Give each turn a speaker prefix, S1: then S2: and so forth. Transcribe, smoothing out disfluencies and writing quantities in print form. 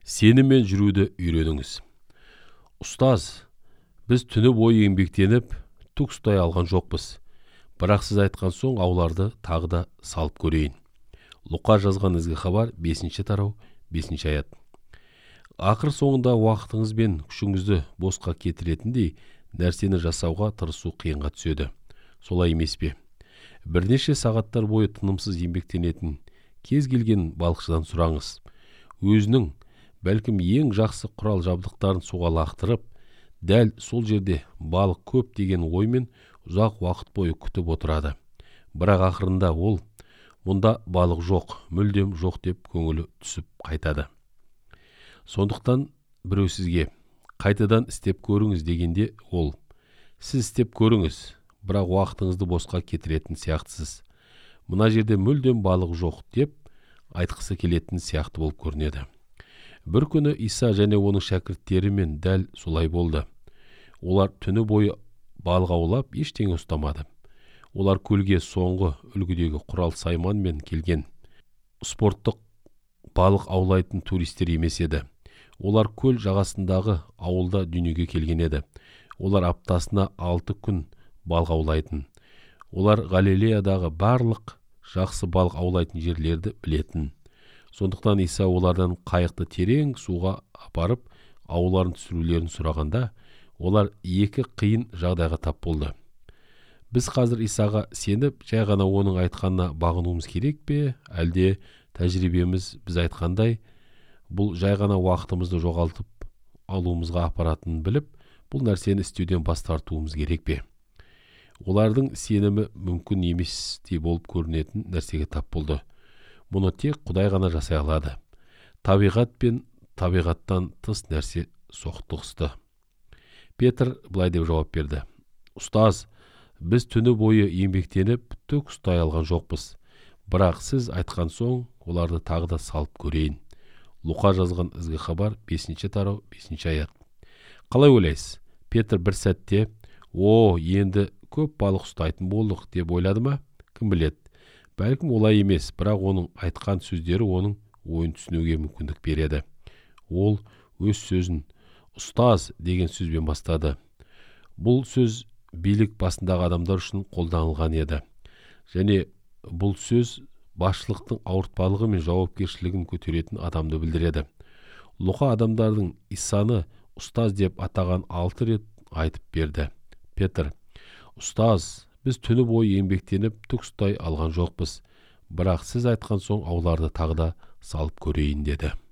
S1: Сеніммен жүруді үйреніңіз. Ұстаз, біз түні бойы еңбектеніп, түк ұстай алған жоқпыз. Бірақ сіз айтқан соң ауларды тағы да салып көрейін. Луқа жазған ізгі хабар 5-ші тарау 5-ші аят. Ақыр соңында уақытыңыз бен күшіңізді босқа кетіретіндей нәрсені жасауға тырысу қиынға түседі. Солай емес пе? Бірнеше сағаттар бойы тынымсыз еңбектенетін кез келген балықшыдан сұраңыз. Өзінің бәлкім ең жақсы құрал жабдықтарын суға лақтырып, дәл сол жерде балық көп деген оймен ұзақ уақыт бойы күтіп отырады. Бірақ ақырында ол мұнда балық жоқ, мүлдем жоқ деп көңілі түсіп қайтады. Сондықтан біреу сізге қайтадан істеп көріңіз дегенде ол: сіз істеп көріңіз, бірақ уақытыңызды босқа кетіретін сияқтысыз. Мына жерде мүлдем балық жоқ деп айтқысы келетін сияқты болып көрінеді. Бір күні Иса және оның шәкірттерімен дәл солай болды. Олар түні бойы балық аулап ештеңе ұстамады. Олар көлге соңғы үлгідегі құрал сайманмен келген спорттық балық аулайтын туристер емес еді. Олар көл жағасындағы ауылда дүниеге келген еді. Олар аптасына 6 күн балық аулайтын. Олар Галилеядағы барлық жақсы балық аулайтын жерлерді білетін. Сондықтан Иса олардан қайықты терең суға апарып ауларын түсірулерін сұрағанда, олар екі қиын жағдайға тап болды. Біз қазір Исаға сеніп, жай ғана оның айтқанына бағынуымыз керек пе, әлде тәжірибеміз біз айтқандай, бұл жай ғана уақытымызды жоғалтып алуымызға апаратынын біліп, бұл нәрсені істеуден бас тартуымыз керек пе? Олардың сенімі мүмкін еместей болып көрінетін нәрсеге тап болды. Мұны тек Құдай ғана жасай алады. Табиғат пен табиғаттан тыс нәрсе соқтығысты. Петр былай деп жауап берді: Ұстаз, біз түні бойы еңбектеніп, түк ұстай алған жоқпыз. Бірақ сіз айтқан соң оларды тағы да салып көрейін. Луқа жазған ізгі хабар 5-ші тарау 5-ші аят. Қалай ойлайсыз? Петр бір сәтте: енді көп балық ұстайтын болдық деп ойлады ма? Кім біледі? Бәлкім олай емес, бірақ оның айтқан сөздері оның ойын түсінуге мүмкіндік береді. Ол өз сөзін ұстаз деген сөзбен бастады. Бұл сөз билік басындағы адамдар үшін қолданылған еді. Және бұл сөз басшылықтың ауыртпалығы мен жауапкершілігін көтеретін адамды білдіреді. Луқа адамдардың Исаны ұстаз деп атаған 6 рет айтып берді. Петр: Ұстаз, біз түні бойы еңбектеніп, түк ұстай алған жоқпыз. Бірақ сіз айтқан соң ауларды тағы да салып көрейін деді.